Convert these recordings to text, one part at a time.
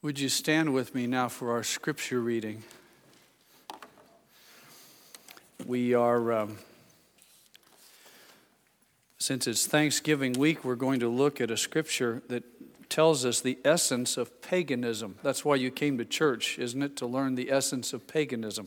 Would you stand with me now for our scripture reading? We are, since it's Thanksgiving week, we're going to look at a scripture that tells us the essence of paganism. That's why you came to church, isn't it? To learn the essence of paganism.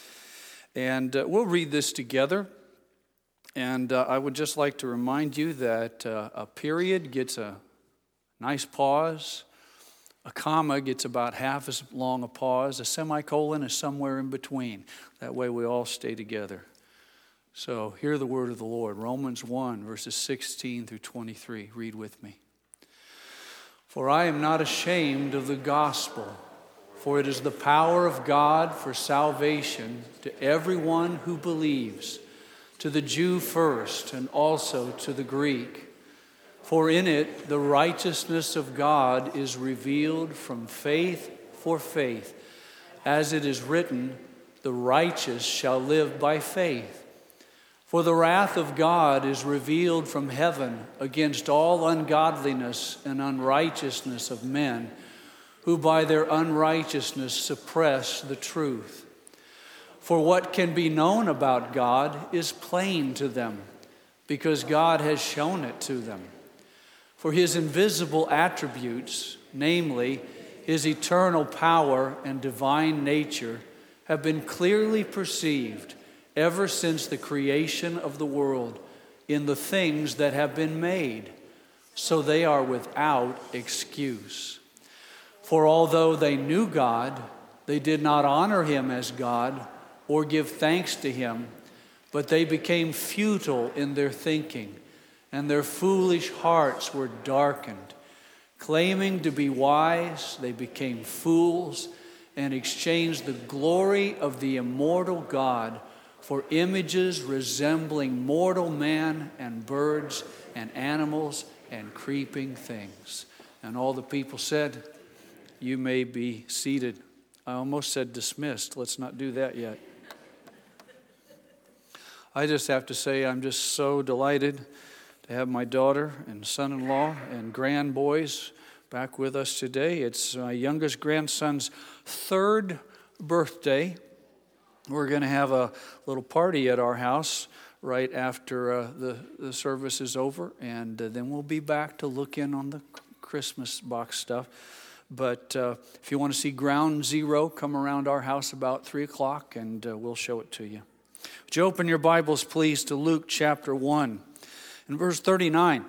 And we'll read this together. And I would just like to remind you that a period gets a nice pause. A comma gets about half as long a pause. A semicolon is somewhere in between. That way we all stay together. So hear the word of the Lord. Romans 1, verses 16 through 23. Read with me. For I am not ashamed of the gospel, for it is the power of God for salvation to everyone who believes, to the Jew first and also to the Greek. For in it the righteousness of God is revealed from faith for faith, as it is written, the righteous shall live by faith. For the wrath of God is revealed from heaven against all ungodliness and unrighteousness of men, who by their unrighteousness suppress the truth. For what can be known about God is plain to them, because God has shown it to them. For his invisible attributes, namely his eternal power and divine nature, have been clearly perceived ever since the creation of the world in the things that have been made, so they are without excuse. For although they knew God, they did not honor him as God or give thanks to him, but they became futile in their thinking, and their foolish hearts were darkened. Claiming to be wise, they became fools and exchanged the glory of the immortal God for images resembling mortal man and birds and animals and creeping things. And all the people said, you may be seated. I almost said dismissed. Let's not do that yet. I just have to say I'm just so delighted to have my daughter and son-in-law and grandboys back with us today. It's my youngest grandson's third birthday. We're going to have a little party at our house right after the service is over, and then we'll be back to look in on the Christmas box stuff. But if you want to see Ground Zero, come around our house about 3 o'clock, and we'll show it to you. Would you open your Bibles, please, to Luke chapter 1 and verse 39.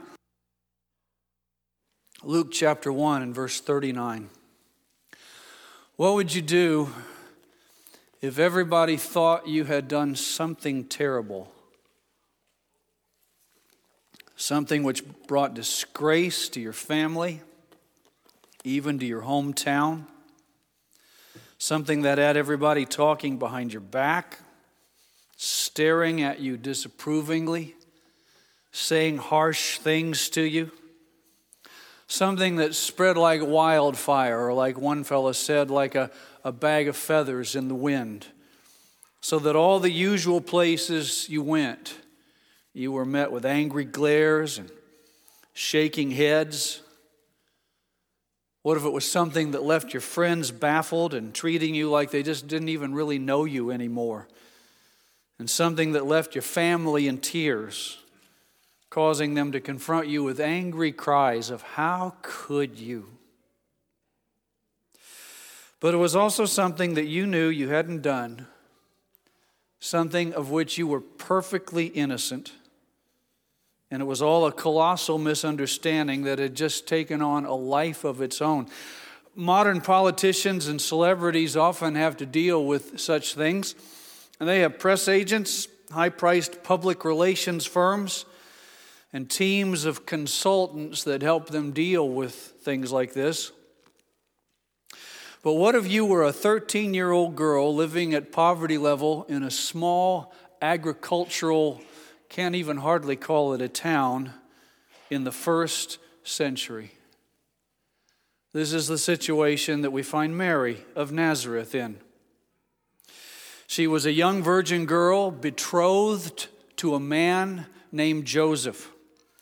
Luke chapter 1 and verse 39. What would you do if everybody thought you had done something terrible? Something which brought disgrace to your family, even to your hometown. Something that had everybody talking behind your back, staring at you disapprovingly, saying harsh things to you. Something that spread like wildfire, or like one fellow said, like a bag of feathers in the wind. So that all the usual places you went, you were met with angry glares and shaking heads. What if it was something that left your friends baffled and treating you like they just didn't even really know you anymore? And something that left your family in tears, causing them to confront you with angry cries of, how could you? But it was also something that you knew you hadn't done, something of which you were perfectly innocent, and it was all a colossal misunderstanding that had just taken on a life of its own. Modern politicians and celebrities often have to deal with such things, and they have press agents, high-priced public relations firms, and teams of consultants that help them deal with things like this. But what if you were a 13-year-old girl living at poverty level in a small agricultural, can't even hardly call it a town, in the first century? This is the situation that we find Mary of Nazareth in. She was a young virgin girl betrothed to a man named Joseph.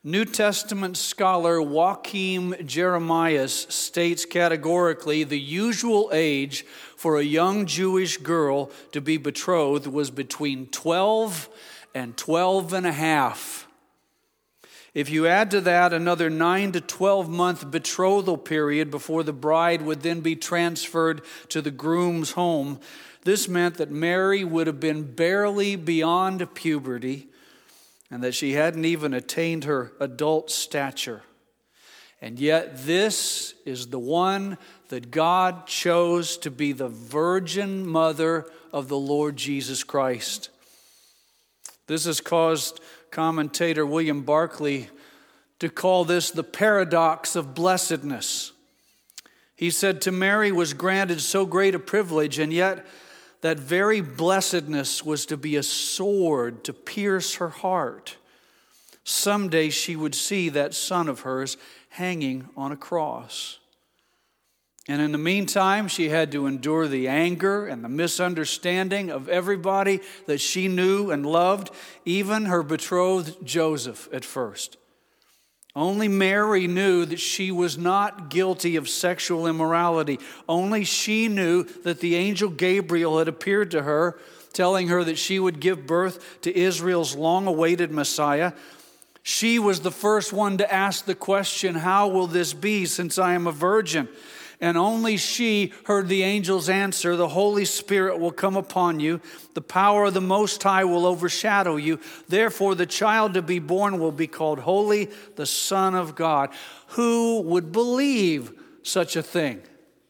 New Testament scholar Joachim Jeremias states categorically the usual age for a young Jewish girl to be betrothed was between 12 and 12 and a half. If you add to that another 9 to 12 month betrothal period before the bride would then be transferred to the groom's home, this meant that Mary would have been barely beyond puberty and that she hadn't even attained her adult stature. And yet this is the one that God chose to be the virgin mother of the Lord Jesus Christ. This has caused commentator William Barclay to call this the paradox of blessedness. He said, to Mary was granted so great a privilege, and yet that very blessedness was to be a sword to pierce her heart. Someday she would see that son of hers hanging on a cross. And in the meantime, she had to endure the anger and the misunderstanding of everybody that she knew and loved, even her betrothed Joseph at first. Only Mary knew that she was not guilty of sexual immorality. Only she knew that the angel Gabriel had appeared to her, telling her that she would give birth to Israel's long-awaited Messiah. She was the first one to ask the question, how will this be since I am a virgin? And only she heard the angel's answer, the Holy Spirit will come upon you. The power of the Most High will overshadow you. Therefore, the child to be born will be called Holy, the Son of God. Who would believe such a thing?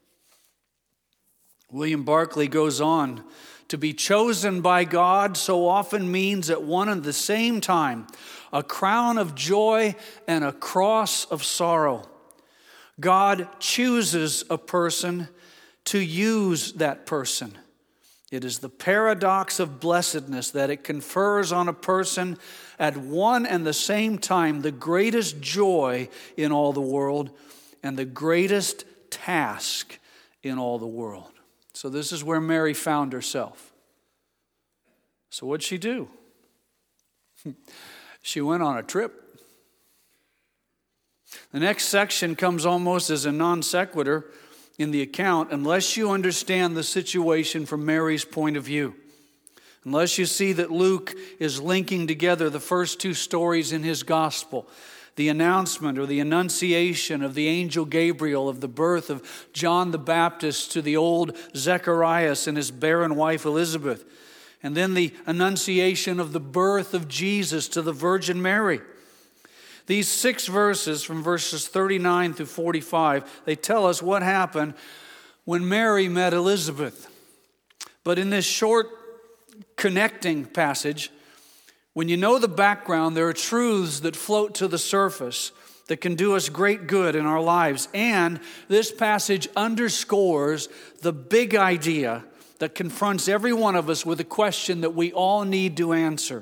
William Barclay goes on, to be chosen by God so often means at one and the same time a crown of joy and a cross of sorrow. God chooses a person to use that person. It is the paradox of blessedness that it confers on a person at one and the same time the greatest joy in all the world and the greatest task in all the world. So this is where Mary found herself. So what'd she do? She went on a trip. The next section comes almost as a non sequitur in the account unless you understand the situation from Mary's point of view. Unless you see that Luke is linking together the first two stories in his gospel, the announcement or the annunciation of the angel Gabriel of the birth of John the Baptist to the old Zacharias and his barren wife Elizabeth, and then the annunciation of the birth of Jesus to the Virgin Mary. These 6 verses from verses 39 through 45, they tell us what happened when Mary met Elizabeth. But in this short connecting passage, when you know the background, there are truths that float to the surface that can do us great good in our lives. And this passage underscores the big idea that confronts every one of us with a question that we all need to answer.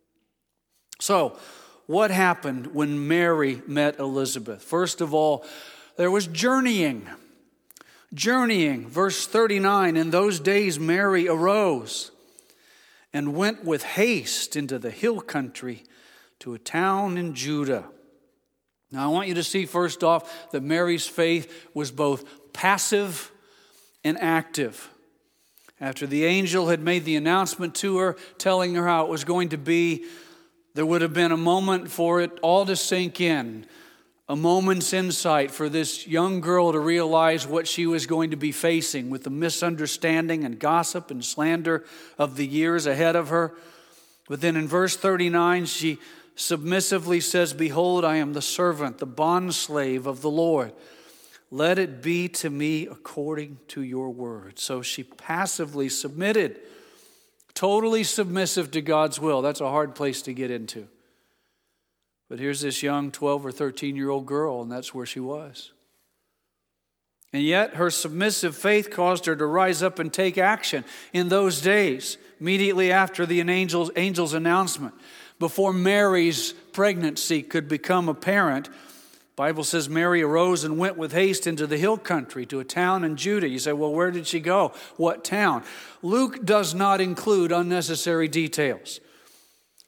So, what happened when Mary met Elizabeth? First of all, there was journeying. Journeying, verse 39, in those days Mary arose and went with haste into the hill country to a town in Judah. Now I want you to see first off that Mary's faith was both passive and active. After the angel had made the announcement to her, telling her how it was going to be, there would have been a moment for it all to sink in, a moment's insight for this young girl to realize what she was going to be facing with the misunderstanding and gossip and slander of the years ahead of her. But then in verse 39, she submissively says, "Behold, I am the servant, the bondslave of the Lord. Let it be to me according to your word." So she passively submitted. Totally submissive to God's will. That's a hard place to get into. But here's this young 12 or 13-year-old girl, and that's where she was. And yet her submissive faith caused her to rise up and take action in those days, immediately after the angel's announcement. Before Mary's pregnancy could become apparent, the Bible says Mary arose and went with haste into the hill country to a town in Judah. You say, well, where did she go? What town? Luke does not include unnecessary details.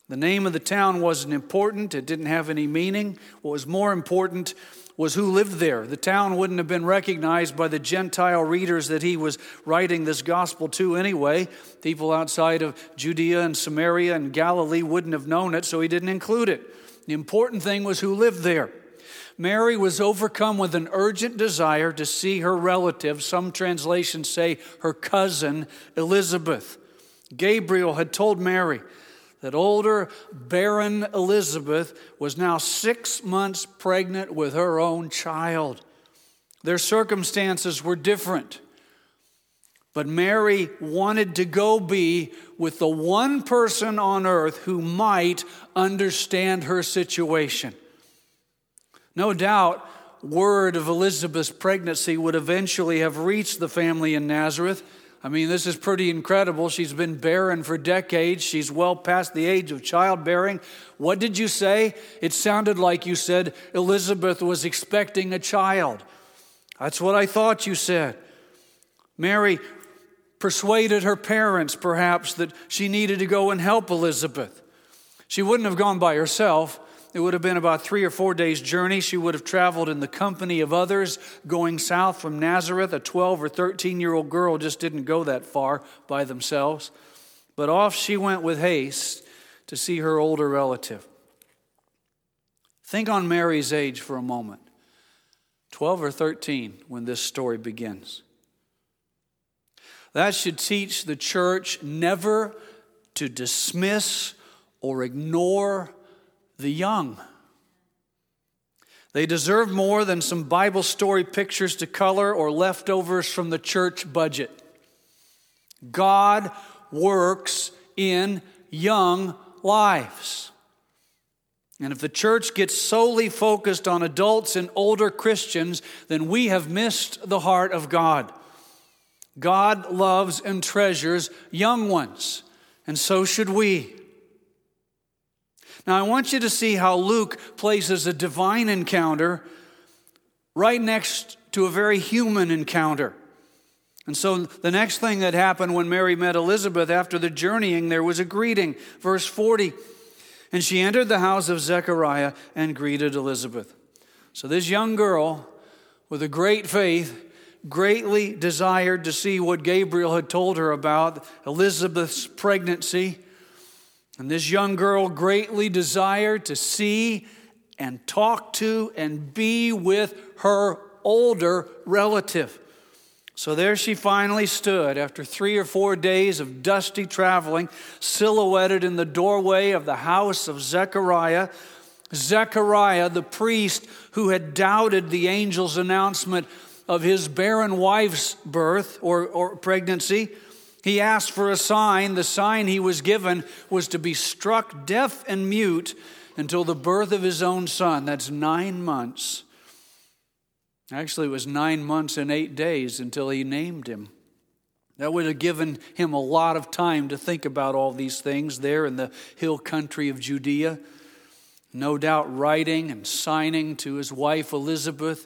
The name of the town wasn't important. It didn't have any meaning. What was more important was who lived there. The town wouldn't have been recognized by the Gentile readers that he was writing this gospel to anyway. People outside of Judea and Samaria and Galilee wouldn't have known it, so he didn't include it. The important thing was who lived there. Mary was overcome with an urgent desire to see her relative, some translations say her cousin, Elizabeth. Gabriel had told Mary that older, barren Elizabeth was now 6 months pregnant with her own child. Their circumstances were different. But Mary wanted to go be with the one person on earth who might understand her situation. No doubt, word of Elizabeth's pregnancy would eventually have reached the family in Nazareth. I mean, this is pretty incredible. She's been barren for decades. She's well past the age of childbearing. What did you say? It sounded like you said Elizabeth was expecting a child. That's what I thought you said. Mary persuaded her parents, perhaps, that she needed to go and help Elizabeth. She wouldn't have gone by herself. It would have been about 3 or 4 days' journey. She would have traveled in the company of others going south from Nazareth. A 12 or 13-year-old girl just didn't go that far by themselves. But off she went with haste to see her older relative. Think on Mary's age for a moment. 12 or 13 when this story begins. That should teach the church never to dismiss or ignore the young. They deserve more than some Bible story pictures to color or leftovers from the church budget. God works in young lives. And if the church gets solely focused on adults and older Christians, then we have missed the heart of God. God loves and treasures young ones, and so should we. Now, I want you to see how Luke places a divine encounter right next to a very human encounter. And so the next thing that happened when Mary met Elizabeth after the journeying, there was a greeting. Verse 40, and she entered the house of Zechariah and greeted Elizabeth. So this young girl with a great faith greatly desired to see what Gabriel had told her about Elizabeth's pregnancy. And this young girl greatly desired to see and talk to and be with her older relative. So there she finally stood after 3 or 4 days of dusty traveling, silhouetted in the doorway of the house of Zechariah. Zechariah, the priest who had doubted the angel's announcement of his barren wife's birth or pregnancy. He asked for a sign. The sign he was given was to be struck deaf and mute until the birth of his own son. That's 9 months. Actually, it was 9 months and 8 days until he named him. That would have given him a lot of time to think about all these things there in the hill country of Judea. No doubt writing and signing to his wife Elizabeth.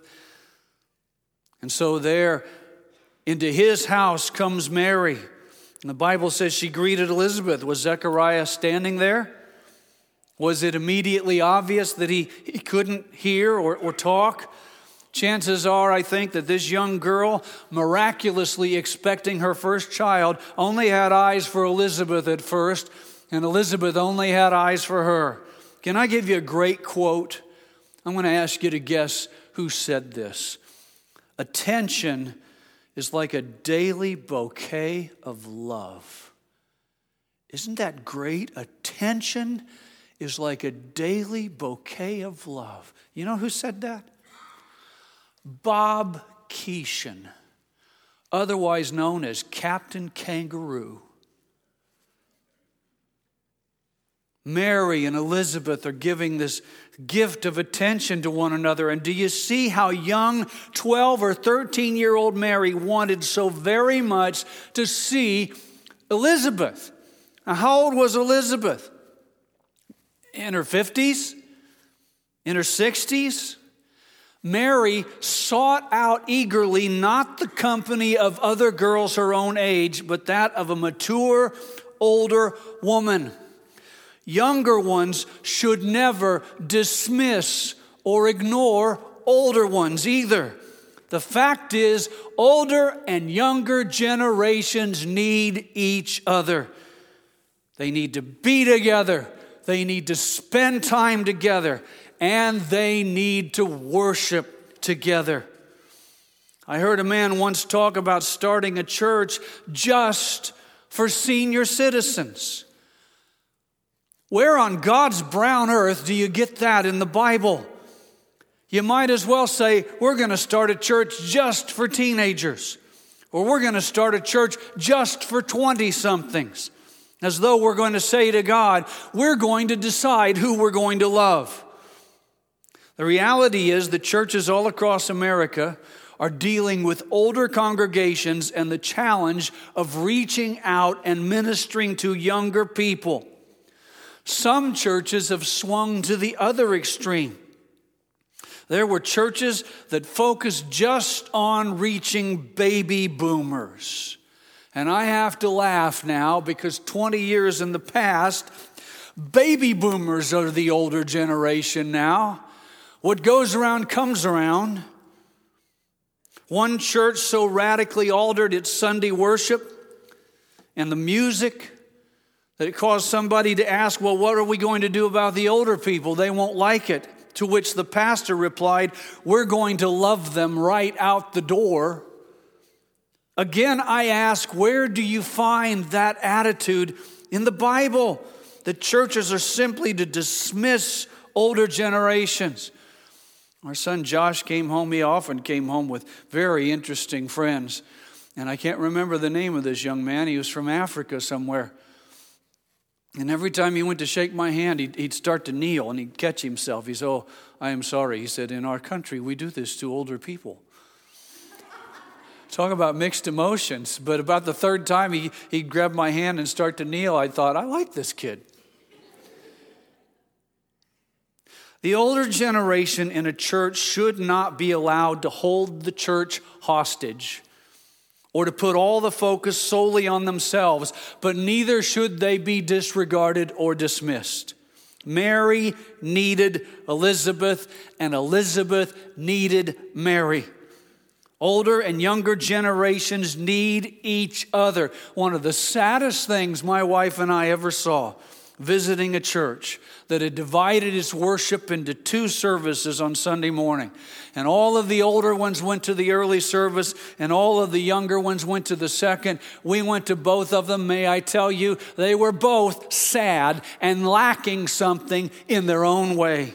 And so there into his house comes Mary. And the Bible says she greeted Elizabeth. Was Zechariah standing there? Was it immediately obvious that he couldn't hear or talk? Chances are, I think, that this young girl, miraculously expecting her first child, only had eyes for Elizabeth at first, and Elizabeth only had eyes for her. Can I give you a great quote? I'm going to ask you to guess who said this. Attention is like a daily bouquet of love. Isn't that great? Attention is like a daily bouquet of love. You know who said that? Bob Keeshan, otherwise known as Captain Kangaroo. Mary and Elizabeth are giving this gift of attention to one another. And do you see how young 12 or 13-year-old Mary wanted so very much to see Elizabeth? Now, how old was Elizabeth? In her 50s? In her 60s? Mary sought out eagerly not the company of other girls her own age, but that of a mature, older woman. Younger ones should never dismiss or ignore older ones either. The fact is, older and younger generations need each other. They need to be together. They need to spend time together. And they need to worship together. I heard a man once talk about starting a church just for senior citizens. Where on God's brown earth do you get that in the Bible? You might as well say, we're going to start a church just for teenagers. Or we're going to start a church just for 20-somethings. As though we're going to say to God, we're going to decide who we're going to love. The reality is that churches all across America are dealing with older congregations and the challenge of reaching out and ministering to younger people. Some churches have swung to the other extreme. There were churches that focused just on reaching baby boomers. And I have to laugh now because 20 years in the past, baby boomers are the older generation now. What goes around comes around. One church so radically altered its Sunday worship and the music that it caused somebody to ask, well, what are we going to do about the older people? They won't like it. To which the pastor replied, we're going to love them right out the door. Again, I ask, where do you find that attitude in the Bible? That churches are simply to dismiss older generations. Our son Josh came home. He often came home with very interesting friends. And I can't remember the name of this young man. He was from Africa somewhere. And every time he went to shake my hand, he'd start to kneel and he'd catch himself. He said, oh, I am sorry. He said, in our country, we do this to older people. Talk about mixed emotions. But about the third time he'd grab my hand and start to kneel, I thought, I like this kid. The older generation in a church should not be allowed to hold the church hostage or to put all the focus solely on themselves, but neither should they be disregarded or dismissed. Mary needed Elizabeth, and Elizabeth needed Mary. Older and younger generations need each other. One of the saddest things my wife and I ever saw visiting a church that had divided its worship into two services on Sunday morning. And all of the older ones went to the early service and all of the younger ones went to the second. We went to both of them. May I tell you, they were both sad and lacking something in their own way.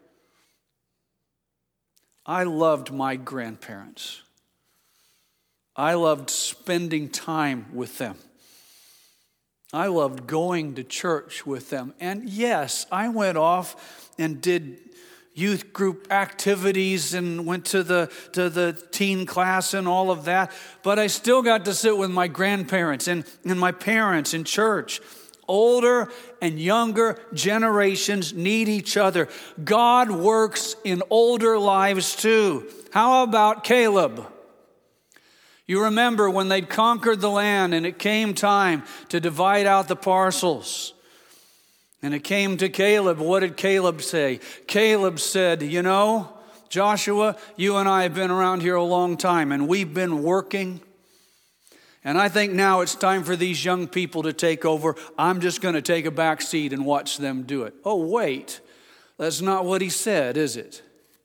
I loved my grandparents. I loved spending time with them. I loved going to church with them. And yes, I went off and did youth group activities and went to the teen class and all of that. But I still got to sit with my grandparents and my parents in church. Older and younger generations need each other. God works in older lives too. How about Caleb? You remember when they'd conquered the land and it came time to divide out the parcels. And it came to Caleb. What did Caleb say? Caleb said, you know, Joshua, you and I have been around here a long time and we've been working. And I think now it's time for these young people to take over. I'm just going to take a back seat and watch them do it. Oh, wait. That's not what he said, is it?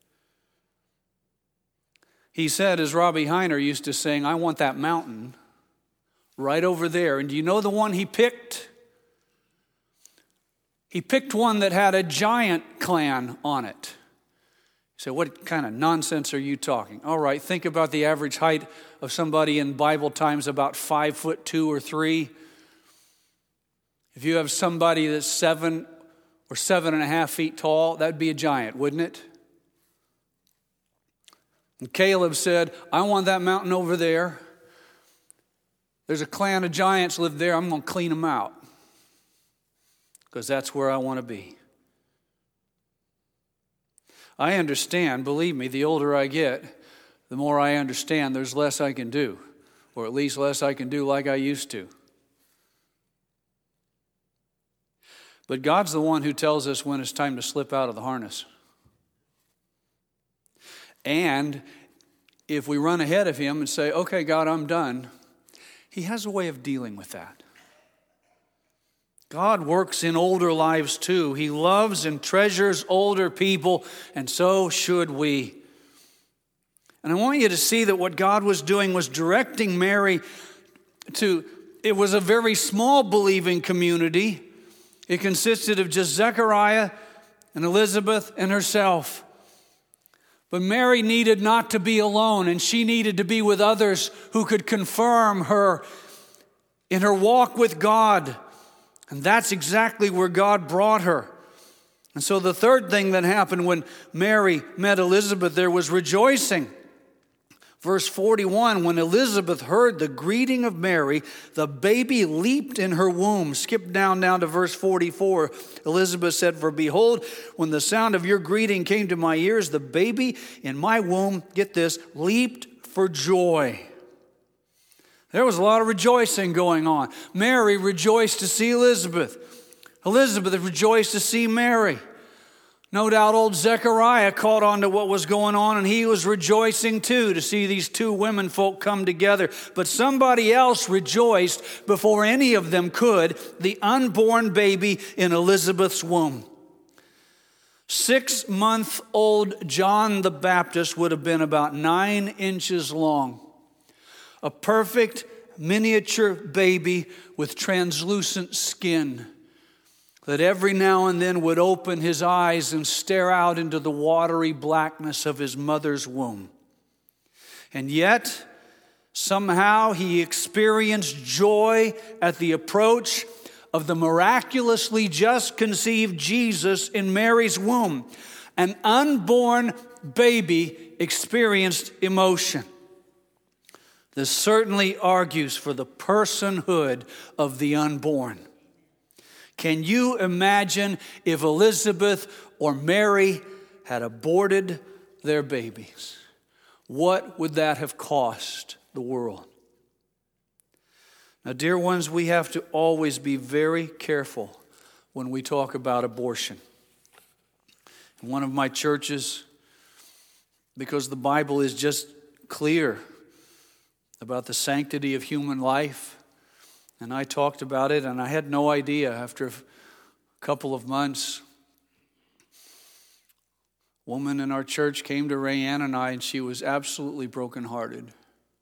He said, as Robbie Heiner used to sing, I want that mountain right over there. And do you know the one he picked? He picked one that had a giant clan on it. So what kind of nonsense are you talking? All right, think about the average height of somebody in Bible times, about 5'2" or 3. If you have somebody that's 7 or 7.5 feet tall, that'd be a giant, wouldn't it? And Caleb said, I want that mountain over there. There's a clan of giants live there. I'm going to clean them out because that's where I want to be. I understand, believe me, the older I get, the more I understand there's less I can do, or at least less I can do like I used to. But God's the one who tells us when it's time to slip out of the harness. And if we run ahead of him and say, okay, God, I'm done, he has a way of dealing with that. God works in older lives too. He loves and treasures older people, and so should we. And I want you to see that what God was doing was directing Mary to, it was a very small believing community. It consisted of just Zechariah and Elizabeth and herself. But Mary needed not to be alone, and she needed to be with others who could confirm her in her walk with God. And that's exactly where God brought her. And so the third thing that happened when Mary met Elizabeth, there was rejoicing. Verse 41, when Elizabeth heard the greeting of Mary, the baby leaped in her womb. Skip down to verse 44. Elizabeth said, for behold, when the sound of your greeting came to my ears, the baby in my womb, get this, leaped for joy. There was a lot of rejoicing going on. Mary rejoiced to see Elizabeth. Elizabeth rejoiced to see Mary. No doubt old Zechariah caught on to what was going on, and he was rejoicing too to see these two women folk come together. But somebody else rejoiced before any of them could, the unborn baby in Elizabeth's womb. 6-month-old John the Baptist would have been about 9 inches long. A perfect miniature baby with translucent skin that every now and then would open his eyes and stare out into the watery blackness of his mother's womb. And yet, somehow he experienced joy at the approach of the miraculously just conceived Jesus in Mary's womb. An unborn baby experienced emotion. This certainly argues for the personhood of the unborn. Can you imagine if Elizabeth or Mary had aborted their babies? What would that have cost the world? Now, dear ones, we have to always be very careful when we talk about abortion. In one of my churches, because the Bible is just clear about the sanctity of human life, and I talked about it, and I had no idea. After a couple of months, a woman in our church came to Rayanne and I, and she was absolutely brokenhearted.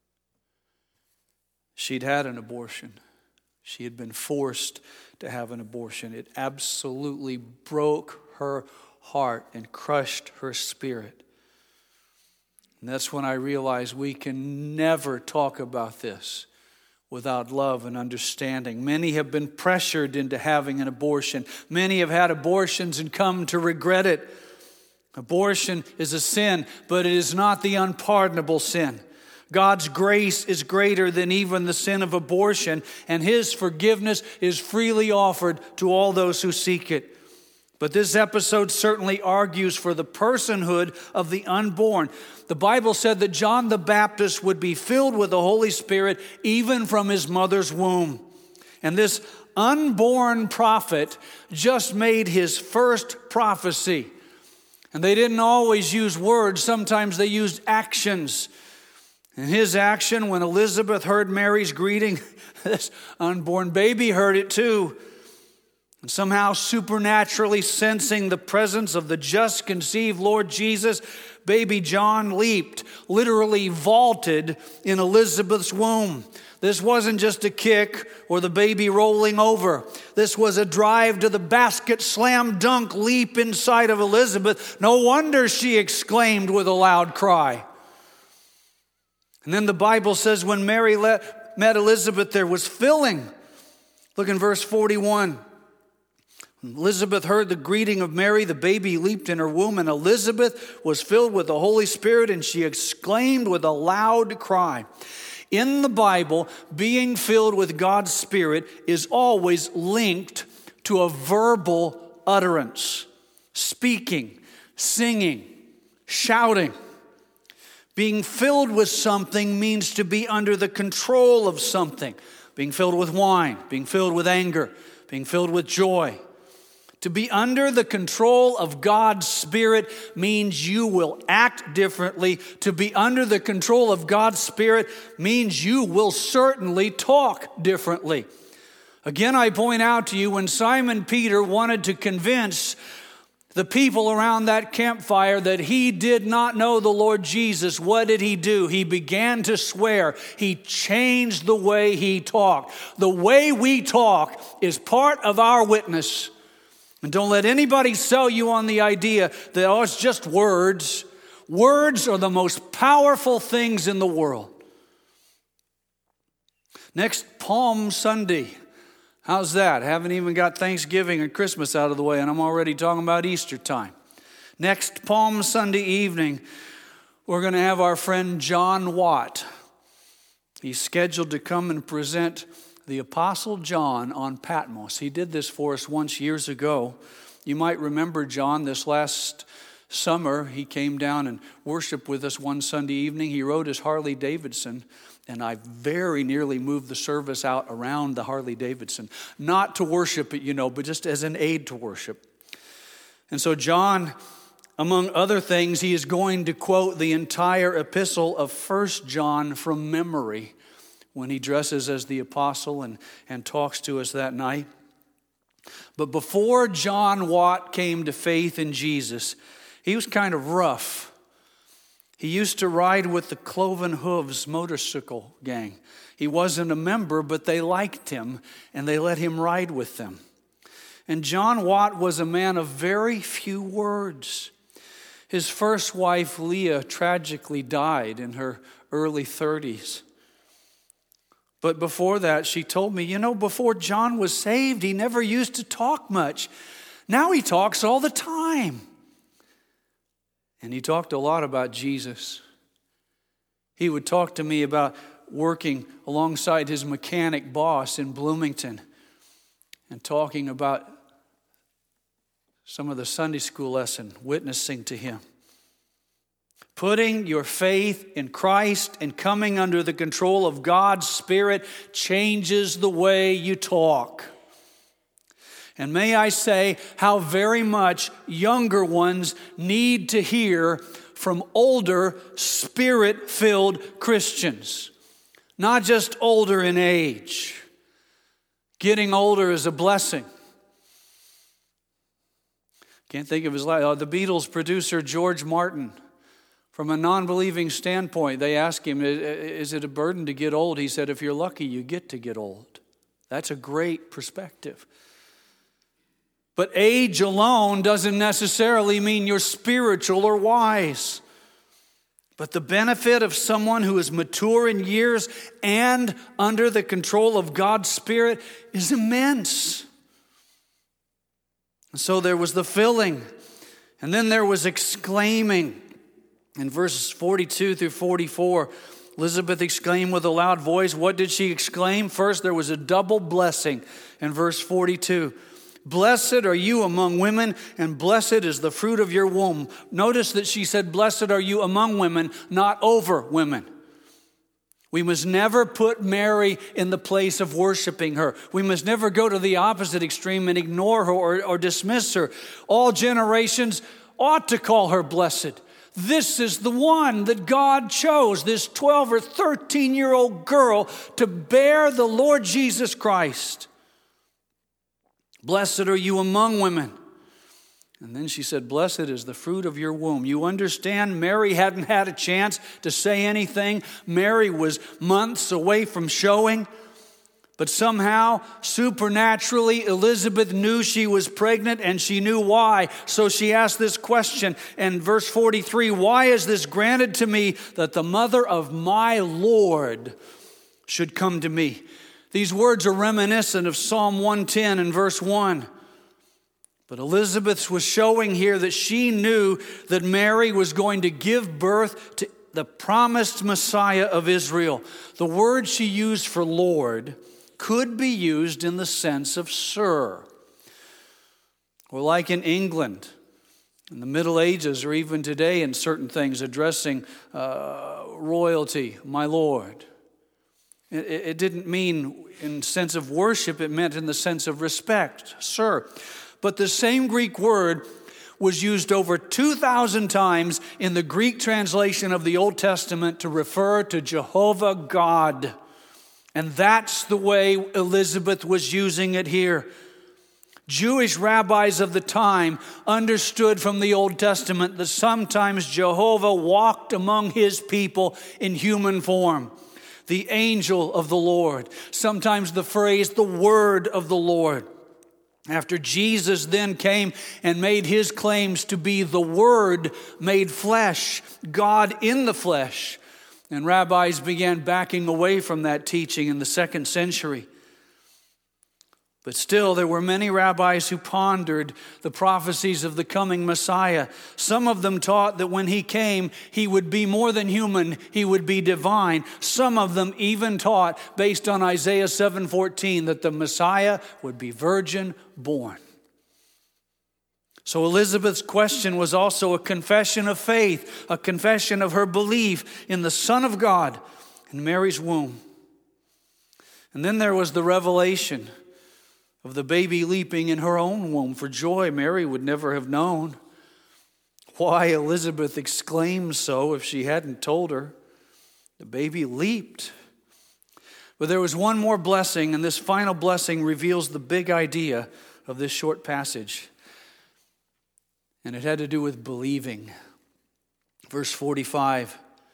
She'd had an abortion. She had been forced to have an abortion. It absolutely broke her heart and crushed her spirit. And that's when I realized we can never talk about this without love and understanding. Many have been pressured into having an abortion. Many have had abortions and come to regret it. Abortion is a sin, but it is not the unpardonable sin. God's grace is greater than even the sin of abortion, and His forgiveness is freely offered to all those who seek it. But this episode certainly argues for the personhood of the unborn. The Bible said that John the Baptist would be filled with the Holy Spirit even from his mother's womb. And this unborn prophet just made his first prophecy. And they didn't always use words. Sometimes they used actions. And his action, when Elizabeth heard Mary's greeting, this unborn baby heard it too. And somehow supernaturally sensing the presence of the just conceived Lord Jesus, baby John leaped, literally vaulted in Elizabeth's womb. This wasn't just a kick or the baby rolling over. This was a drive to the basket, slam dunk leap inside of Elizabeth. No wonder she exclaimed with a loud cry. And then the Bible says when Mary met Elizabeth, there was filling. Look in verse 41. Elizabeth heard the greeting of Mary, the baby leaped in her womb, and Elizabeth was filled with the Holy Spirit, and she exclaimed with a loud cry. In the Bible, being filled with God's Spirit is always linked to a verbal utterance, speaking, singing, shouting. Being filled with something means to be under the control of something. Being filled with wine, being filled with anger, being filled with joy. To be under the control of God's Spirit means you will act differently. To be under the control of God's Spirit means you will certainly talk differently. Again, I point out to you, when Simon Peter wanted to convince the people around that campfire that he did not know the Lord Jesus, what did he do? He began to swear. He changed the way he talked. The way we talk is part of our witness. And don't let anybody sell you on the idea that, oh, it's just words. Words are the most powerful things in the world. Next, Palm Sunday. How's that? Haven't even got Thanksgiving and Christmas out of the way, and I'm already talking about Easter time. Next Palm Sunday evening, we're going to have our friend John Watt. He's scheduled to come and present the Apostle John on Patmos. He did this for us once years ago. You might remember John this last summer. He came down and worshiped with us one Sunday evening. He rode his Harley Davidson. And I very nearly moved the service out around the Harley Davidson. Not to worship it, but just as an aid to worship. And so John, among other things, he is going to quote the entire epistle of 1 John from memory when he dresses as the apostle and talks to us that night. But before John Watt came to faith in Jesus, he was kind of rough. He used to ride with the Cloven Hooves motorcycle gang. He wasn't a member, but they liked him, and they let him ride with them. And John Watt was a man of very few words. His first wife, Leah, tragically died in her early 30s. But before that, she told me, before John was saved, he never used to talk much. Now he talks all the time. And he talked a lot about Jesus. He would talk to me about working alongside his mechanic boss in Bloomington and talking about some of the Sunday school lesson, witnessing to him. Putting your faith in Christ and coming under the control of God's Spirit changes the way you talk. And may I say how very much younger ones need to hear from older, Spirit-filled Christians. Not just older in age. Getting older is a blessing. Can't think of his last. The Beatles producer George Martin. From a non-believing standpoint, they asked him, is it a burden to get old? He said, if you're lucky, you get to get old. That's a great perspective. But age alone doesn't necessarily mean you're spiritual or wise. But the benefit of someone who is mature in years and under the control of God's Spirit is immense. And so there was the filling, and then there was exclaiming. In verses 42 through 44, Elizabeth exclaimed with a loud voice. What did she exclaim? First, there was a double blessing in verse 42. Blessed are you among women, and blessed is the fruit of your womb. Notice that she said, blessed are you among women, not over women. We must never put Mary in the place of worshiping her. We must never go to the opposite extreme and ignore her or dismiss her. All generations ought to call her blessed. This is the one that God chose, this 12 or 13-year-old girl, to bear the Lord Jesus Christ. Blessed are you among women. And then she said, blessed is the fruit of your womb. You understand, Mary hadn't had a chance to say anything. Mary was months away from showing. But somehow, supernaturally, Elizabeth knew she was pregnant, and she knew why. So she asked this question in verse 43, why is this granted to me that the mother of my Lord should come to me? These words are reminiscent of Psalm 110 and verse 1. But Elizabeth was showing here that she knew that Mary was going to give birth to the promised Messiah of Israel. The word she used for Lord could be used in the sense of sir. Or like in England, in the Middle Ages, or even today in certain things, addressing royalty, my lord. It didn't mean in sense of worship, it meant in the sense of respect, sir. But the same Greek word was used over 2,000 times in the Greek translation of the Old Testament to refer to Jehovah God. And that's the way Elizabeth was using it here. Jewish rabbis of the time understood from the Old Testament that sometimes Jehovah walked among his people in human form. The angel of the Lord. Sometimes the phrase, the word of the Lord. After Jesus then came and made his claims to be the Word made flesh, God in the flesh. And rabbis began backing away from that teaching in the 2nd century. But still, there were many rabbis who pondered the prophecies of the coming Messiah. Some of them taught that when he came, he would be more than human, he would be divine. Some of them even taught, based on Isaiah 7:14, that the Messiah would be virgin born. So Elizabeth's question was also a confession of faith, a confession of her belief in the Son of God in Mary's womb. And then there was the revelation of the baby leaping in her own womb for joy Mary would never have known. Why Elizabeth exclaimed so if she hadn't told her. The baby leaped. But there was one more blessing, and this final blessing reveals the big idea of this short passage. And it had to do with believing. Verse 45.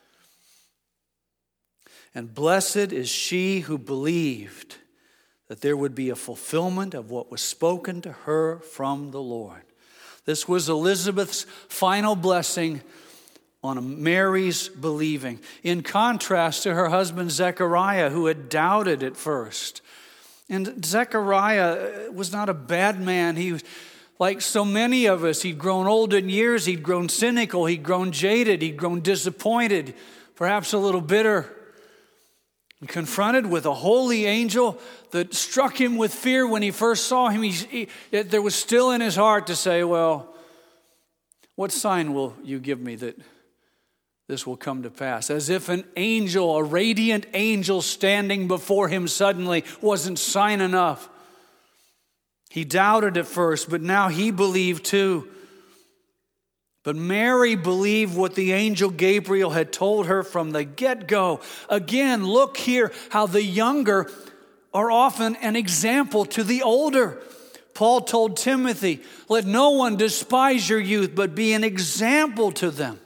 And blessed is she who believed that there would be a fulfillment of what was spoken to her from the Lord. This was Elizabeth's final blessing on Mary's believing, in contrast to her husband Zechariah, who had doubted at first. And Zechariah was not a bad man. He was like so many of us. He'd grown old in years. He'd grown cynical. He'd grown jaded. He'd grown disappointed, perhaps a little bitter. And confronted with a holy angel that struck him with fear when he first saw him, there was still in his heart to say, well, what sign will you give me that this will come to pass? As if an angel, a radiant angel standing before him suddenly wasn't sign enough. He doubted at first, but now he believed too. But Mary believed what the angel Gabriel had told her from the get-go. Again, look here how the younger are often an example to the older. Paul told Timothy, let no one despise your youth, but be an example to them.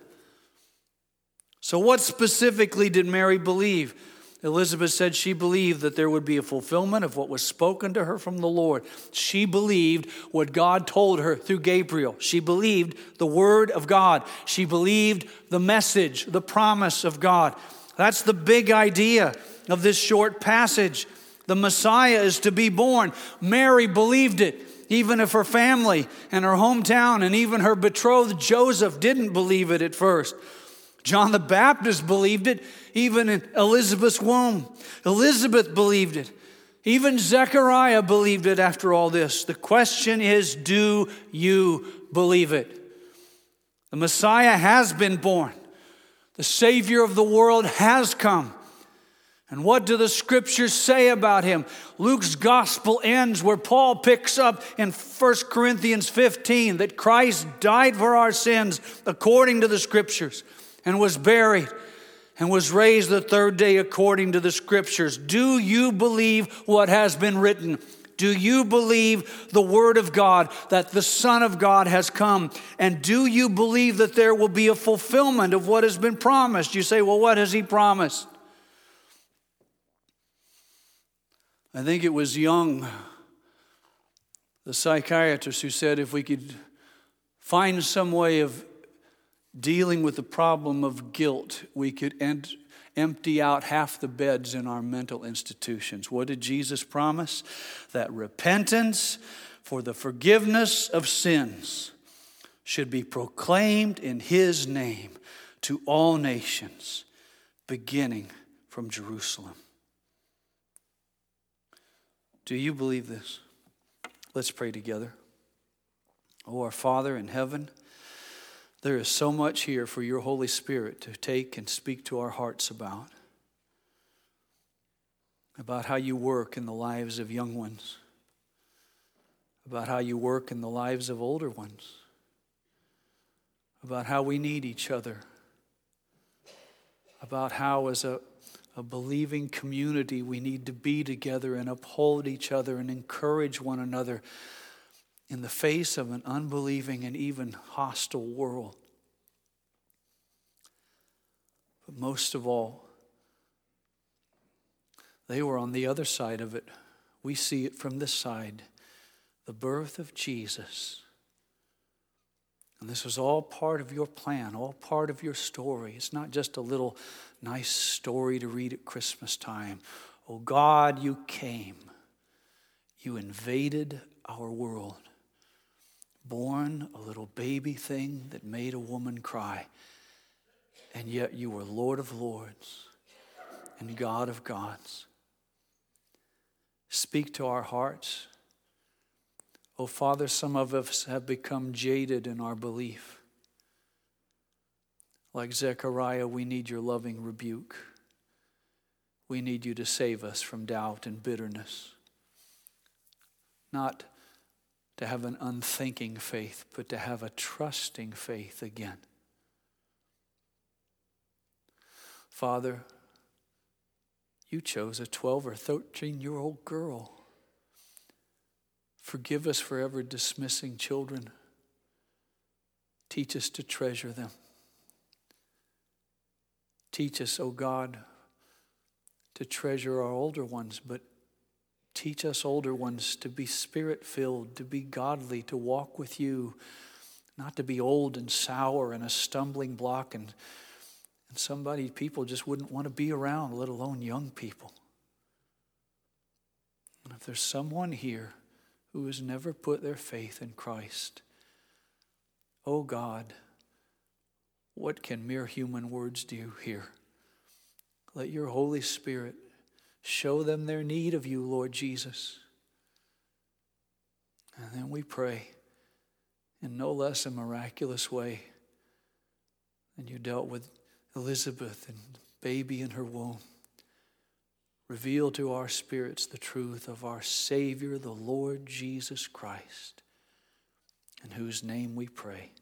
So what specifically did Mary believe? Elizabeth said she believed that there would be a fulfillment of what was spoken to her from the Lord. She believed what God told her through Gabriel. She believed the word of God. She believed the message, the promise of God. That's the big idea of this short passage. The Messiah is to be born. Mary believed it, even if her family and her hometown and even her betrothed Joseph didn't believe it at first. John the Baptist believed it, even in Elizabeth's womb. Elizabeth believed it. Even Zechariah believed it after all this. The question is, do you believe it? The Messiah has been born. The Savior of the world has come. And what do the Scriptures say about him? Luke's gospel ends where Paul picks up in 1 Corinthians 15 that Christ died for our sins according to the Scriptures, and was buried, and was raised the third day according to the Scriptures. Do you believe what has been written? Do you believe the Word of God, that the Son of God has come? And do you believe that there will be a fulfillment of what has been promised? You say, well, what has he promised? I think it was Jung, the psychiatrist, who said if we could find some way of dealing with the problem of guilt, we could empty out half the beds in our mental institutions. What did Jesus promise? That repentance for the forgiveness of sins should be proclaimed in his name to all nations, beginning from Jerusalem. Do you believe this? Let's pray together. Oh, our Father in heaven, there is so much here for your Holy Spirit to take and speak to our hearts about how you work in the lives of young ones, about how you work in the lives of older ones, about how we need each other, about how as a believing community we need to be together and uphold each other and encourage one another in the face of an unbelieving and even hostile world. But most of all, they were on the other side of it. We see it from this side, the birth of Jesus. And this was all part of your plan, all part of your story. It's not just a little nice story to read at Christmas time. Oh God, you came. You invaded our world. Born a little baby thing that made a woman cry. And yet you were Lord of Lords and God of gods. Speak to our hearts. Oh, Father, some of us have become jaded in our belief. Like Zechariah, we need your loving rebuke. We need you to save us from doubt and bitterness. Not to have an unthinking faith, but to have a trusting faith again. Father, you chose a 12 or 13-year-old girl. Forgive us for ever dismissing children. Teach us to treasure them. Teach us, oh God, to treasure our older ones, but teach us older ones to be spirit-filled, to be godly, to walk with you, not to be old and sour and a stumbling block and somebody people just wouldn't want to be around, let alone young people. And if there's someone here who has never put their faith in Christ, oh God, what can mere human words do here? Let your Holy Spirit show them their need of you, Lord Jesus. And then we pray in no less a miraculous way than you dealt with Elizabeth and the baby in her womb. Reveal to our spirits the truth of our Savior, the Lord Jesus Christ, in whose name we pray.